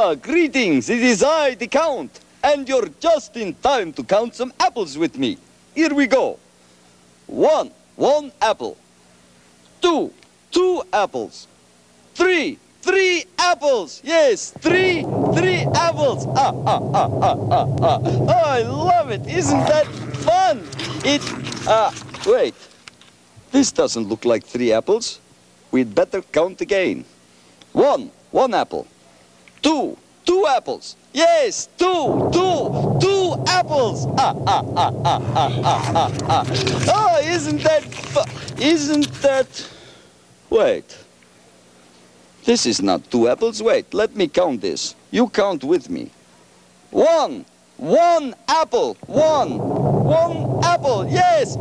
Greetings. It is I, the Count. And you're just in time to count some apples with me. Here we go. 1 apple. 2 apples. 3 apples. Yes, 3 apples. Oh, I love it. Isn't that fun? Wait. This doesn't look like 3 apples. We'd better count again. 1 apple. 2 apples. Yes, 2 apples. Oh, isn't that... Wait. This is not 2 apples. Wait, let me count this. You count with me. 1 apple. 1 apple. Yes.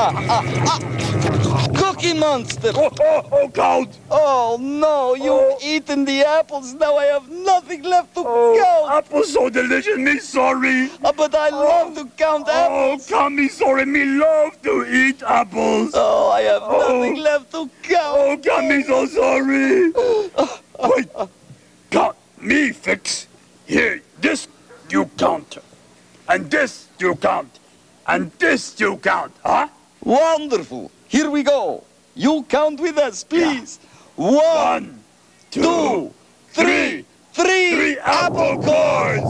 Cookie Monster. Oh, Count. Oh, no, you've eaten the apples. Now I have nothing left to count. Apples so delicious, me sorry. But I love to count apples. Oh, come, me sorry, me love to eat apples. Oh, I have nothing left to count. Oh, come, me so sorry. Wait, count, me fix. Here, this you count. And this you count. And this you count, huh? Wonderful. Here we go. You count with us, please. Yeah. 1, 2, 3. 3 apple cores.